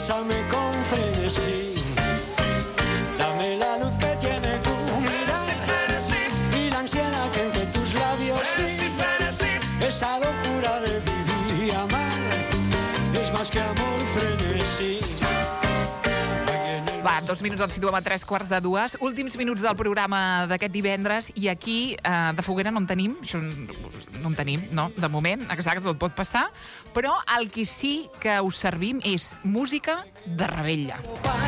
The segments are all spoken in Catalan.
bésame con frenesí, dame la luz que tiene tu mirada y la ansiedad que entre tus labios vi, esa locura de vivir y amar es más que amor, frenesí. Va, 2 minuts ens situem a 3:15. Últims minuts del programa d'aquest divendres i aquí de foguera no en tenim, això no en tenim, no, de moment, exacte, tot pot passar, però el que sí que us servim és música de Rebella.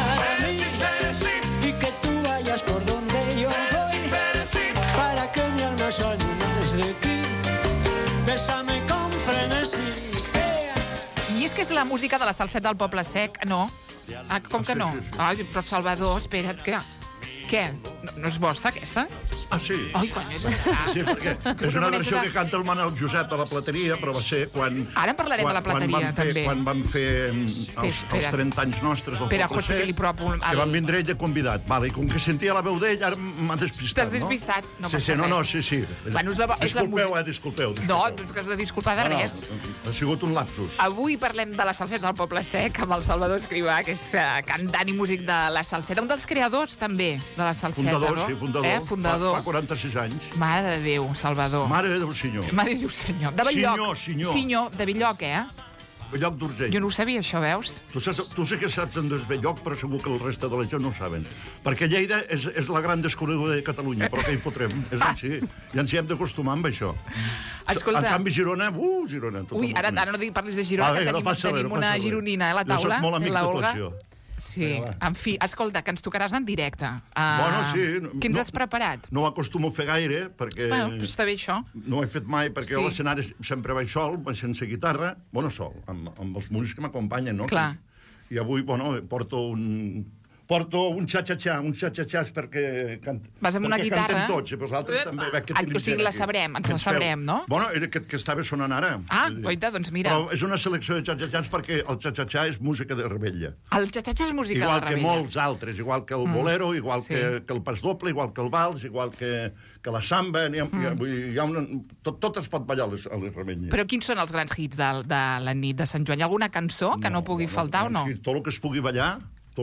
Y que tú vayas por donde yo voy, para que mi alma se anime desde aquí, bésame con frenesí. I és que és la música de la salseta del Poble Sec, no? Ah, com que no? Ai, però Salvador, espera't, què? No és vostra, aquesta? Ah, sí? Ai, quan és? Sí, perquè és una versió que canta el Manel Josep de la Plateria, però va ser quan... Ara en parlarem de la Plateria, també. Quan van fer els 30 anys nostres al Poble Sec, que van vindre ell de convidat. Vale, i com que sentia la veu d'ell, ara m'ha despistat, no? T'has despistat? No passa res. Sí. Bueno, Disculpeu. No, que has de disculpar de res. Ha sigut un lapsus. Avui parlem de la salseta del Poble Sec amb el Salvador Escrivà, que és cantant i músic de la salseta. Un dels creadors, també, de la salseta, fundador, no? Fundador. Fa 46 anys. Mare de Déu, Salvador. Mare de Déu, senyor. Mare de Déu, senyor. De Belloc. Senyor. De Belloc, Belloc d'Urgell. Jo no ho sabia, això, veus? Tu sí que saps on és Belloc, però segur que el resta de la gent no ho saben. Perquè Lleida és la gran desconeguda de Catalunya, però què hi fotrem? És així. Ja ens hi hem d'acostumar amb això. Escolta. En canvi, Girona... Girona. Ui, ara no parlis de Girona, que tenim una gironina a la taula. Jo soc molt amic de tots, jo. Sí, en fi, escolta, que ens tocaràs en directe. Bueno, sí. Què ens has preparat? No ho acostumo a fer gaire, perquè... Bueno, està bé això. No ho he fet mai, perquè a l'escenari sempre vaig sol, sense guitarra, sol, amb els músics que m'acompanyen, no? Clar. I avui, porto un xa-xa-xàs perquè vas amb una guitarra? Cantem tots, i vosaltres també veig que tenim o sigui, la sabrem, ens la sabrem, no? Bueno, era que estava sonant ara. Ah, oita, doncs mira. Però és una selecció de xa-xa-xàs perquè el xa-xa-xà és música de Rebella. El xa-xa-xa és música de Rebella. Igual que molts altres, igual que el bolero, igual que el pas doble, igual que el vals, igual que la samba, tot es pot ballar a les Rebelles. Però quins són els grans hits de la nit de Sant Joan? Hi ha alguna cançó que no pugui faltar o no? Tot el que es pugui ballar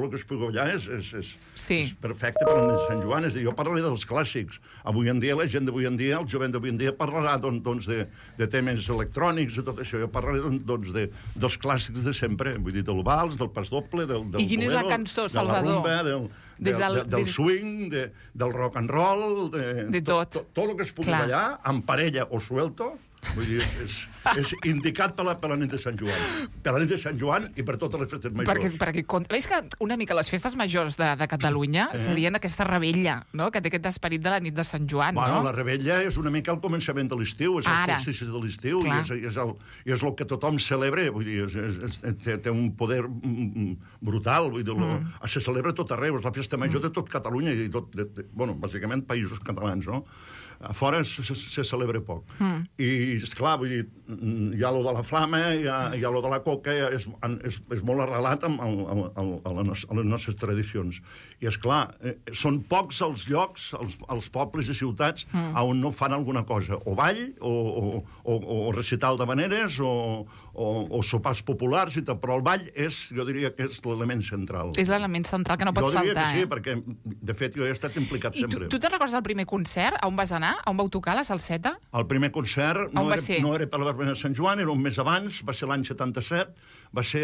és perfecte per la nit de Sant Joan. És a dir, jo parlaré dels clàssics. Avui en dia, la gent d'avui en dia, el jovent d'avui en dia parlarà de temes electrònics i tot això. Jo parlaré dels clàssics de sempre. Vull dir, del vals, del pas doble, del bolero, i quina és la cançó, Salvador? De la rumba, del swing, del rock and roll, de tot. Tot el que es pugui ballar, en parella o suelto. Vull dir, és indicat per la nit de Sant Joan. Per la nit de Sant Joan i per totes les festes majors. Veus que una mica les festes majors de Catalunya serien aquesta rebella, no? Que té aquest esperit de la nit de Sant Joan, no? La rebella és una mica el començament de l'estiu, és el solstici de l'estiu, i és el que tothom celebra, vull dir, té un poder brutal, vull dir, se celebra tot arreu, és la festa major de tot Catalunya i bàsicament països catalans, no? A fora se celebra poc. I, esclar, vull dir, hi ha lo de la flama, hi ha lo de la coca, és molt arrelat a les nostres tradicions. I, esclar, són pocs els llocs, els pobles i ciutats on no fan alguna cosa, o ball, o recital de maneres, o sopars populars, però el ball jo diria que és l'element central. És l'element central que no pot faltar. Jo diria que sí, perquè, de fet, jo he estat implicat sempre. I tu te'n recordes el primer concert? On vas anar? On vau tocar la salseta? El primer concert no era per la Verbena de Sant Joan, era un mes abans, va ser l'any 77, va ser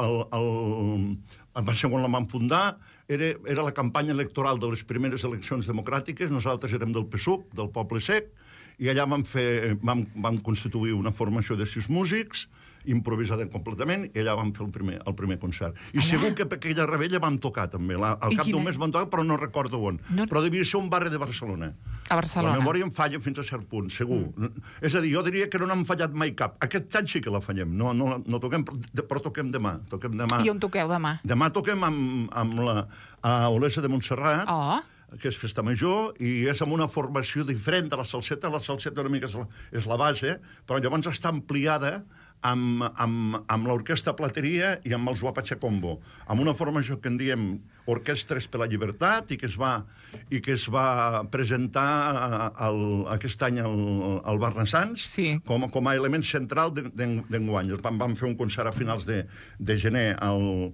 quan la vam fundar, era la campanya electoral de les primeres eleccions democràtiques, nosaltres érem del PSUC, del Poble Sec, i allà vam constituir una formació de 6 músics, improvisada completament, i allà vam fer el primer concert. I segur que per aquella rebella vam tocar també, al cap d'un mes vam tocar, però no recordo on. Però devia ser un barri de Barcelona. A Barcelona. La memòria em falla fins a cert punt, segur. És a dir, jo diria que no n'hem fallat mai cap. Aquest any sí que la fallem, no toquem, però toquem demà. I on toqueu demà? Demà toquem a Olesa de Montserrat, que és festa major, i és amb una formació diferent de la salseta. La salseta una mica és la base, però llavors està ampliada amb l'orquestra Plateria i amb els Guapatxa Combo, amb una formació que en diem Orquestres per la Llibertat, i que es va presentar aquest any al Barnassans com a element central d'enguany. Vam fer un concert a finals de gener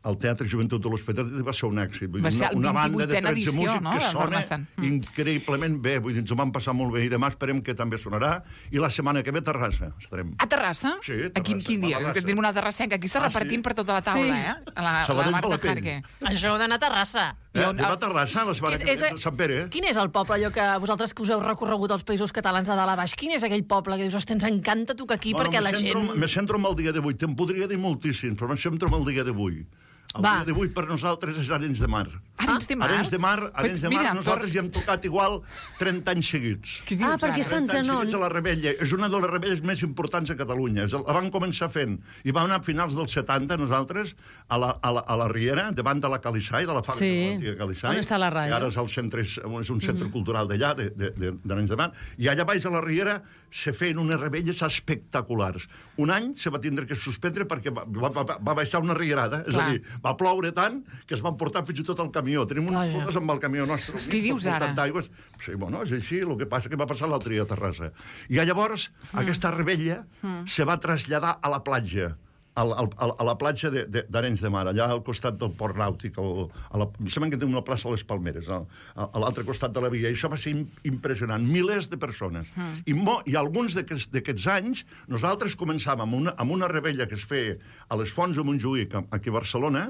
al Teatre Joventut de l'Hospitalet va ser un èxit. Vull Va dir, ser una banda de 13 edició, músics no? que sona increïblement bé. Vull dir, ens ho vam passar molt bé i demà esperem que també sonarà. I la setmana que ve a Terrassa estarem. A Terrassa? Sí, a Terrassa. Quin dia? Que tenim una terrassenca. Aquí està repartint per tota la taula, a la Marta Jarque. Això heu d'anar a Terrassa. Anem a Terrassa la setmana que ve, Sant Pere. Quin és el poble, allò que vosaltres que us heu recorregut als Països Catalans de dalt a baix, quin és aquell poble que dius, ostres, ens encanta tocar aquí perquè la gent... Me centro en el dia d'avui. Te'n podria dir moltíssim, però me centro en el dia d'avui. El dia d'avui per nosaltres és Arenys de Mar. Arenys de Mar? Arenys de Mar, nosaltres hi hem tocat igual 30 anys seguits. Perquè Sant Zenon... 30 anys seguits a la Rebella. És una de les rebelles més importants a Catalunya. La van començar fent. I vam anar a finals dels 70, nosaltres, a la Riera, davant de la Calissai, de la fàbrica de l'antiga Calissai. On està la ràdio? Ara és un centre cultural d'allà, d'Arenys de Mar. I allà baix a la Riera se feien unes rebelles espectaculars. Un any se va tindre que suspendre perquè va baixar una rierada. És a dir, va ploure tant que es van portar fins i tot el camió. Tenim unes fotos amb el camió nostre. Què dius ara? Sí, bueno, és així. El que passa que va passar l'altre dia a Terrassa. I llavors, aquesta rebella se va traslladar a la platja. A la platja d'Arenys de Mar, allà al costat del Port Nàutic, em sembla que té una plaça a les Palmeres, a l'altre costat de la via, i això va ser impressionant, milers de persones. I alguns d'aquests anys, nosaltres començàvem amb una rebella que es feia a les Fonts de Montjuïc, aquí a Barcelona,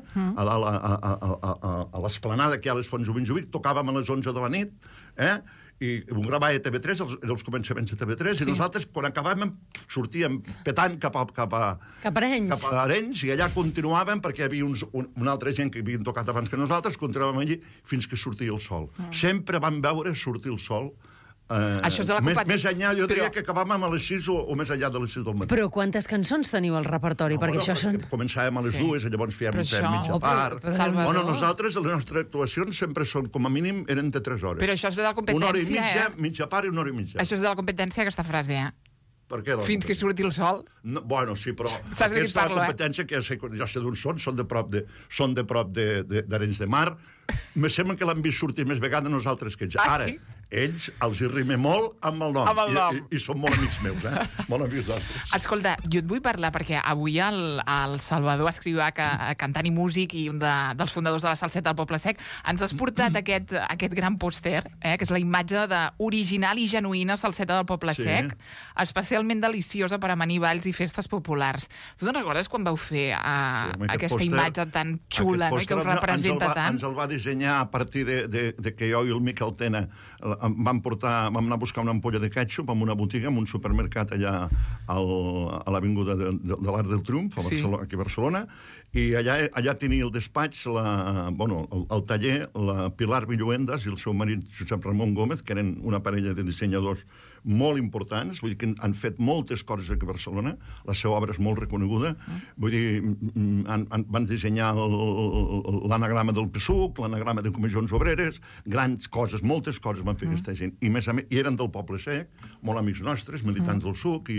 a l'esplanada que hi ha a les Fonts de Montjuïc, tocàvem a les 11 de la nit, i ho gravava a TV3, els començaments de TV3, i nosaltres, quan acabàvem, sortíem petant cap a Arenys, i allà continuàvem, perquè hi havia una altra gent que havien tocat abans que nosaltres, continuàvem allí fins que sortia el sol. Sempre vam veure sortir el sol. Això és de la més enllà, jo diria que acabàvem a les 6 o més enllà de les 6 del matí. Però quantes cançons teniu al repertori? Perquè això són... Començàvem a les 2 i llavors fèiem mitja part. Bueno, nosaltres, les nostres actuacions sempre són, com a mínim, eren de 3 hores. Però això és de la competència, Una hora i mitja, mitja part i una hora i mitja. Això és de la competència, aquesta frase, Per què, doncs? Fins que surti el sol. No, bueno, sí, però saps de què aquesta parlo, competència que ja sé d'on són de prop d'Arenys de Mar. Me sembla que l'han vist sortir més vegades nosaltres que ells. Ara, ells els hi rime molt amb el nom. I són molt amics meus, molt amics nostres. Escolta, jo et vull parlar perquè avui el Salvador Escrivà, cantant i músic i un dels fundadors de la Salseta del Poble Sec, ens has portat aquest gran pòster, que és la imatge d'original i genuïna Salseta del Poble Sec, especialment deliciosa per amanir balls i festes populars. Tu te'n recordes quan vau fer aquesta imatge tan xula i que us representa tant? Ens el va dissenyar a partir de que jo i el Miquel Tena vam anar a buscar una ampolla de ketchup en una botiga, en un supermercat allà a l'avinguda de l'Arc del Triomf, aquí a Barcelona, i allà tenia el despatx, el taller, la Pilar Villuendas i el seu marit Josep Ramon Gómez, que eren una parella de dissenyadors molt importants, vull dir que han fet moltes coses aquí a Barcelona, la seva obra és molt reconeguda, vull dir, van dissenyar l'anagrama del PSUC, l'anagrama de comissions obreres, grans coses, moltes coses van fer aquesta gent, i més a més, i eren del Poble Sec, molt amics nostres, militants del SUC,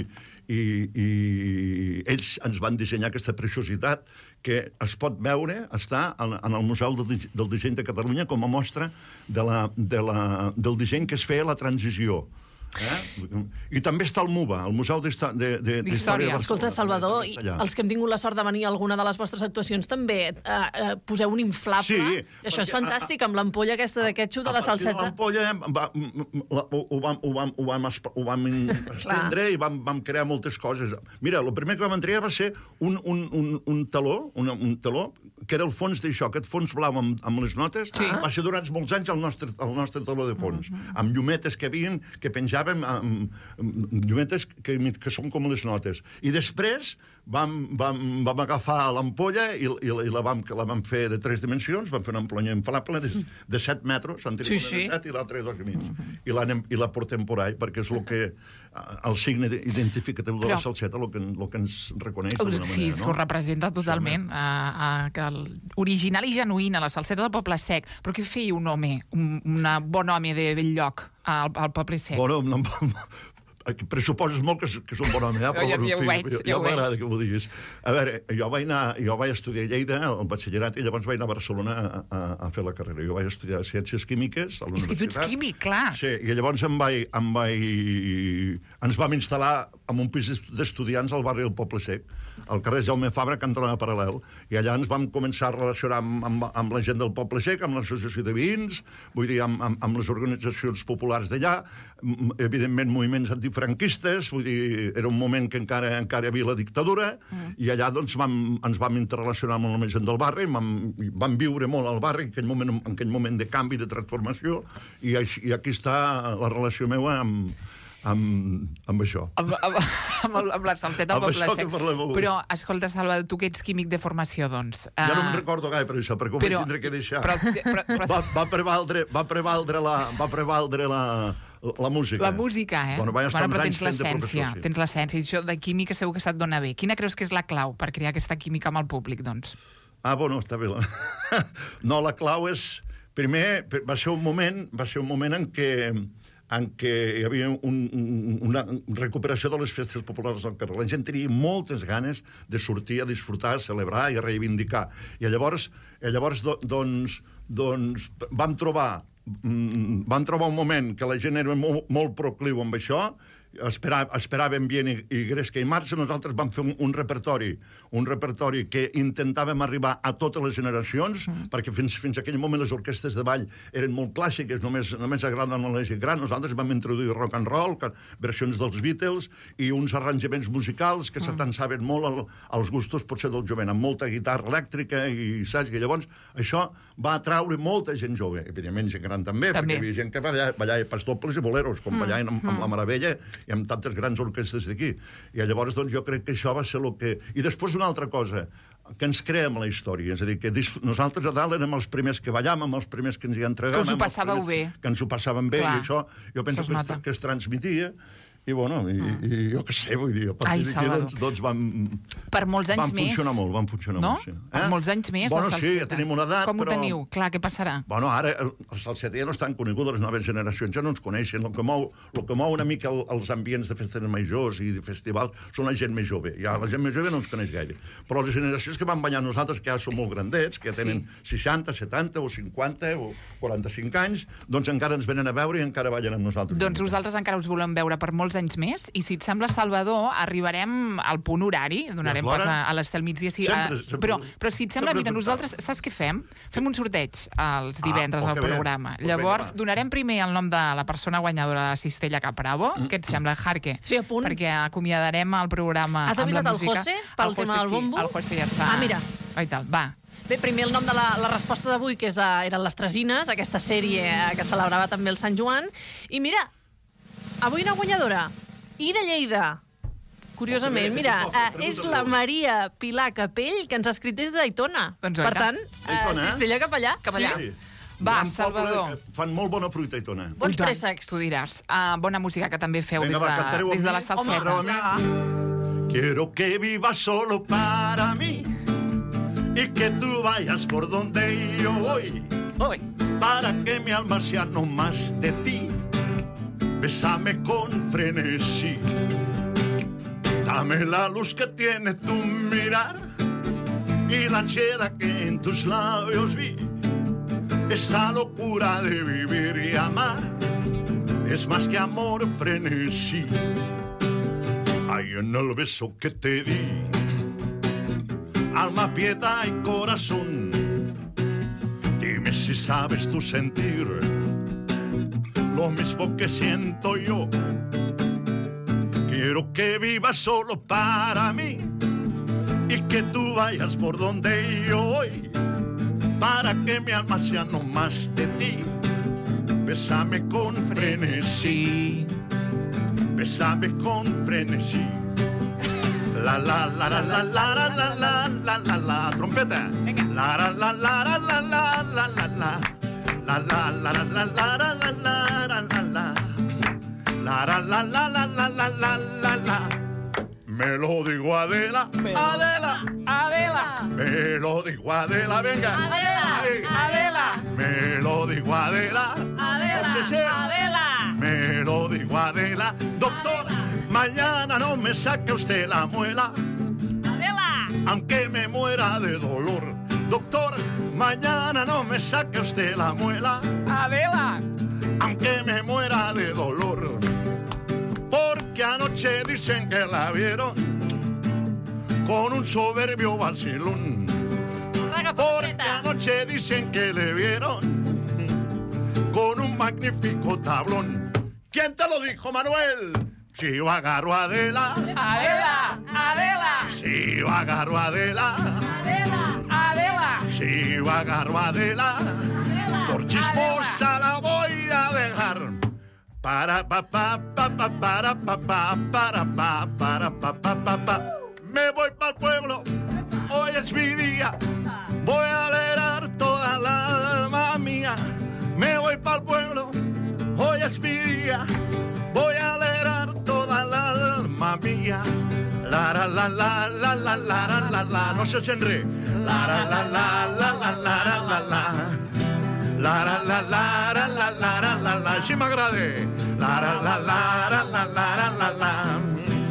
i ells ens van dissenyar aquesta preciositat que es pot veure, està en el Museu del Disseny de Catalunya com a mostra del disseny que es feia a la transició. I també està el MUBA, el Museu d'Història de Barcelona. Escolta, Salvador, els que hem tingut la sort de venir a alguna de les vostres actuacions també poseu un inflable. Això és fantàstic, amb l'ampolla aquesta de ketchup de la salseta. L'ampolla ho vam estendre i vam crear moltes coses. Mira, el primer que vam entregar va ser un taló que era el fons d'això, aquest fons blau amb les notes, va ser durant molts anys el nostre taló de fons, amb llumetes que havien, que penjaven llumetes que són com les notes. I després vam agafar l'ampolla i la vam fer de 3 dimensions, vam fer una ampolla inflable de 7 metres, una de 7 i l'altra de 2,5. I la portem por ahí, perquè és el signe identificatiu de la salseta, el que ens reconeix d'alguna manera. Sí, que ho representa totalment. Original i genuïna, la salseta del Poble Sec. Però què feia un bon home de Belllloc al Poble Sec? Bueno, Pressuposes molt que és un bon home, però ja m'agrada que ho diguis. A veure, jo vaig estudiar a Lleida, al batxillerat, i llavors vaig anar a Barcelona a fer la carrera. Jo vaig estudiar Ciències Químiques a la universitat. És que tu ets químic, clar. Sí, i llavors ens vam instal·lar en un pis d'estudiants al barri del Poble Sec, al carrer Jaume Fabra, cantonada Paral·lel, i allà ens vam començar a relacionar amb la gent del Poble Sec, amb l'associació de veïns, vull dir, amb les organitzacions populars d'allà, evidentment moviments antifranquistes, vull dir, era un moment que encara hi havia la dictadura, i allà doncs ens vam interrelacionar amb la gent del barri, vam viure molt al barri en aquell moment de canvi, de transformació, i aquí està la relació meva amb això. Amb la salseta al Poble Sec. Però, escolta, Salva, tu que ets químic de formació, doncs... Ja no me'n recordo gaire per això, perquè ho vaig tindre que deixar. Va prevaldre la música. La música, eh? Bueno, però tens l'essència. Tens l'essència. Això de química segur que se't dona bé. Quina creus que és la clau per crear aquesta química amb el públic, doncs? Bueno, està bé. No, la clau és... Primer, va ser un moment en què hi havia una recuperació de les festes populars al carrer. La gent tenia moltes ganes de sortir a disfrutar, a celebrar i a reivindicar. I llavors doncs, vam trobar un moment que la gent era molt procliu amb això, esperaven bien i Gresca i Marxa. Nosaltres vam fer un repertori que intentàvem arribar a totes les generacions, perquè fins a aquell moment les orquestres de ball eren molt clàssiques, només agraden a la gent gran. Nosaltres vam introduir rock and roll, versions dels Beatles, i uns arranjaments musicals que s'atansaven molt als gustos potser del jovent, amb molta guitarra elèctrica i saps, que llavors això va atraure molta gent jove, evidentment gent gran també. Perquè hi havia gent que ballava pasdobles i boleros, com ballaven amb la Meravella i amb tantes grans orquestres d'aquí. I llavors, doncs, jo crec que això va ser el que... I després una altra cosa, que ens creem la història, és a dir, que nosaltres a dalt érem els primers que ballàvem, els primers que ens hi entregàvem... Que us ho passàveu bé. Que ens ho passàvem bé, i això jo penso que es transmetia. I, bueno, i jo què sé, vull dir, a partir d'aquí, doncs vam... Per molts anys més. Van funcionar molt, sí. Per molts anys més, la salseta. Sí, ja tenim una edat, com ho teniu? Clar, què passarà? Bueno, ara la salseta ja no és tan coneguda, les noves generacions ja no ens coneixen. El que mou una mica els ambients de festes majors i de festivals són la gent més jove. Ja la gent més jove no ens coneix gaire. Però les generacions que van ballar nosaltres, que ja són molt grandets, que ja tenen 60, 70 o 50 o 45 anys, doncs encara ens venen a veure i encara ballen amb nosaltres. Doncs nosaltres encara us volem veure per molts anys més, i si et sembla, Salvador, arribarem al punt horari, donarem pas a l'Estel migdia, sí, però si et sembla, mira, nosaltres, saps què fem? Fem un sorteig els divendres al programa. Llavors, donarem primer el nom de la persona guanyadora de la Cistella Capravo, què et sembla, Jarque? Sí, a punt. Perquè acomiadarem el programa amb la música. Has avisat el José pel tema del bombo? El José ja està. Mira. Va. Bé, primer el nom de la resposta d'avui, que eren Les Tresines, aquesta sèrie que celebrava també el Sant Joan. I mira, avui una guanyadora, i de Lleida. Curiosament, mira, és la Maria Pilar Capell, que ens ha escrit des d'Aitona. Per tant, Cistella cap allà. Sí. Va, Salvador. Fan molt bona fruita, Aitona. Bons préssecs. Tu diràs. Bona música que també feu des de la salseta. Quiero que vivas solo para mí y que tú vayas por donde yo voy, para que mi alma sea no más de ti. Bésame con frenesí, dame la luz que tiene tu mirar y la ansiedad que en tus labios vi. Esa locura de vivir y amar es más que amor, frenesí. Hay en el beso que te di alma, piedad y corazón. Dime si sabes tú sentir lo mismo que siento yo. Quiero que vivas solo para mí y que tú vayas por donde yo voy, para que mi alma sea no más de ti. Bésame con frenesí, bésame con frenesí. La la la la la la la la la la la la trompeta. La la la la la la la la la la. La la la la la la la la la la la. La la la la la la la la la la. Me lo digo Adela, Adela, Adela. Me lo digo Adela, venga. Adela, Adela. Me lo digo Adela, Adela, Adela. Me lo digo digo Adela, doctor, mañana no me saque usted la muela, Adela, aunque me muera de dolor. Doctor, mañana no me saque usted la muela, Adela. aunque me muera de dolor. Porque anoche dicen que la vieron con un soberbio vacilón. Porque anoche dicen que le vieron con un magnífico tablón. ¿Quién te lo dijo, Manuel? Si yo agarro a Adela, Adela, Adela, si yo agarro a Adela, Adela, Adela. si yo agarro a Adela, por chismosa la voy a dejar. Para pa pa pa pa para pa pa para pa para pa pa pa pa. Me voy pa'l pueblo, hoy es mi día. Voy a alegrar toda la alma mía. Me voy pa'l pueblo, hoy es mi día. Voy a alegrar toda la alma mía. La la la la la la la la la. No se enre. La la la la la la la la la. La la la la la la la la la. Si m'agrada. La la la la la la la la la.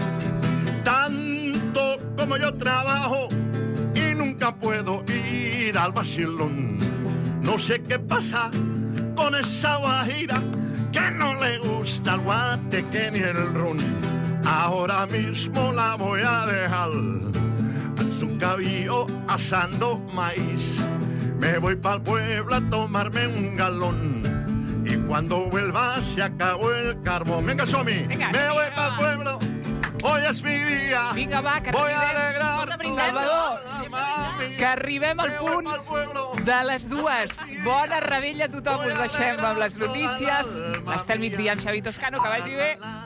Tanto como yo trabajo y nunca puedo ir al vacilón. No sé qué pasa con esa guajira que no le gusta el guateque ni el ron. Ahora mismo la voy a dejar en su cabello asando maíz. Me voy pa'l pueblo a tomarme un galón. Y cuando vuelva se acabó el carbón. Venga, Somi, Vinga, me voy vinga, pa'l va. pueblo. Hoy és mi dia. Vinga, va, que voy a arribem. alegrar Salvador, que arribem al punt de les 2. Bona rebella a tothom. Us deixem amb les notícies. Està al migdia amb Xavi Toscano. Que vagi bé.